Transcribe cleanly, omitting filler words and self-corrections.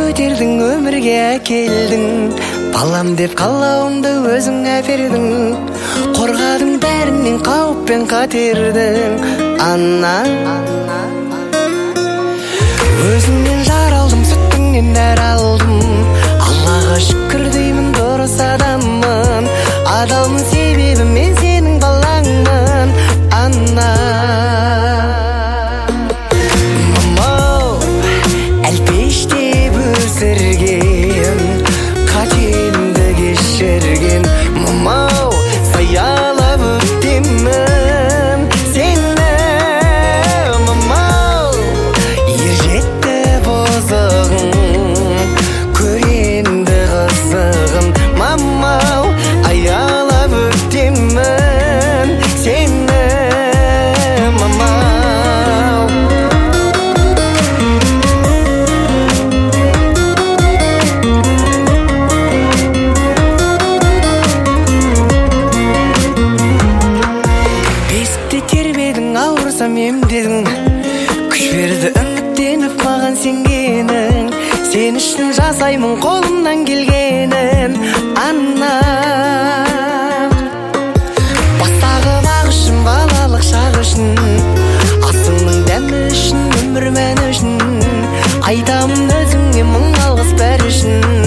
көтердің, өмірге әкелдің, балам деп қалауымды өзің әпердің, қорғадың бәрінен қауіп пен қатердің. Ана, өзіңнен жар алдым, сүттіңнен нәр алдым, Аллаға шүкір деймін, дұрыс адаммын, адалмын, себебі мен сенің балаңмын. Ана, мамау, әлпештеп өсірген, қатемді кешірген, мамау, саялап өтемін сені. Мамау, ержетті бозығын, көренді қызығын, мамау, аялап өтемін сені. Мамау, бесікте тербедің, ауырсам емдедің, күш берді үміттеніп маған сенгенің, сен үшін жасаймын қолымнан келгенін. Ана, бастағы бақ үшін, балалық шақ үшін, асыңның дәмі үшін, өмір мәні үшін, айтамын өзіңе мың алғыс бәрі үшін.